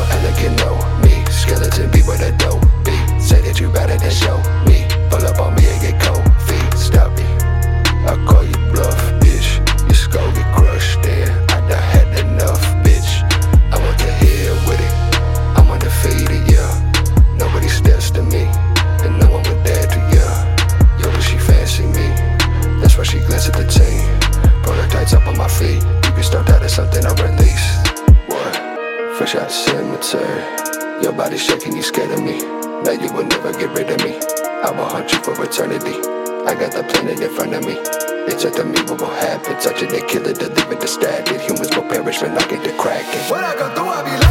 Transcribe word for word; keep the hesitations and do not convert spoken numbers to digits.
elegant, no me. Skeleton be with a dope beat. Say that you better than show me. Pull up on me and get cold feet. Stop me, I call you bluff, bitch. Your skull get crushed, then I done had enough, bitch. I want to hear with it, I'm undefeated, yeah. Nobody steps to me, and no one would dare to, yeah. Yo, but she fancy me, that's why she glance at the team. Prototypes up on my feet, you can start that as something I release. What? Fresh out of cemetery, your body shaking, you scared of me. Now you will never get rid of me, I will haunt you for eternity. I got the planet in front of me. They took to me what will happen. Touch it, they kill it, deliver the static. Humans will perish when I get to cracking. When I come through, I be